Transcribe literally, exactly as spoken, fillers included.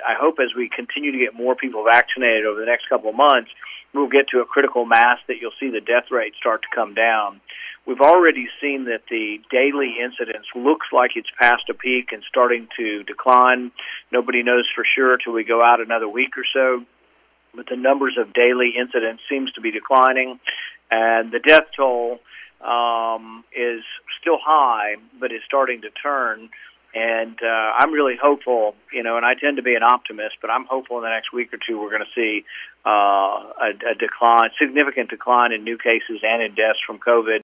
I hope as we continue to get more people vaccinated over the next couple of months, we'll get to a critical mass that you'll see the death rate start to come down. We've already seen that the daily incidence looks like it's past a peak and starting to decline. Nobody knows for sure till we go out another week or so, but the numbers of daily incidents seems to be declining, and the death toll um, is still high, but is starting to turn. And uh, I'm really hopeful, you know, and I tend to be an optimist, but I'm hopeful in the next week or two we're going to see uh, a, a decline, significant decline in new cases and in deaths from COVID.